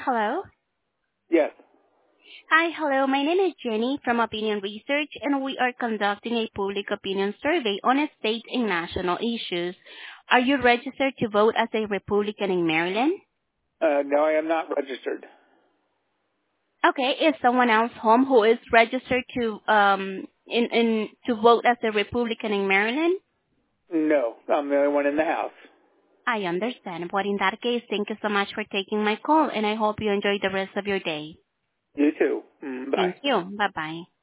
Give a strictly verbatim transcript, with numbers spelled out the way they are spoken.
Hello. Yes. Hi, hello. My name is Jenny from Opinion Research, and we are conducting a public opinion survey on state and national issues. Are you registered to vote as a Republican in Maryland? Uh, no, I am not registered. Okay. Is someone else home who is registered to um in in to vote as a Republican in Maryland? No, I'm the only one in the house. I understand. But in that case, thank you so much for taking my call, and I hope you enjoy the rest of your day. You too. Mm, bye. Thank you. Bye bye.